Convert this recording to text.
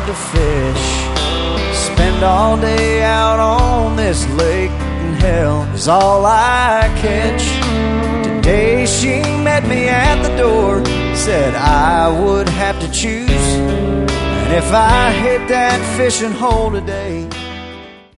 love to fish. Spend all day out on this lake, and hell is all I catch. Today she met me at the door, said I would have to choose. And if I hit that fishing hole today,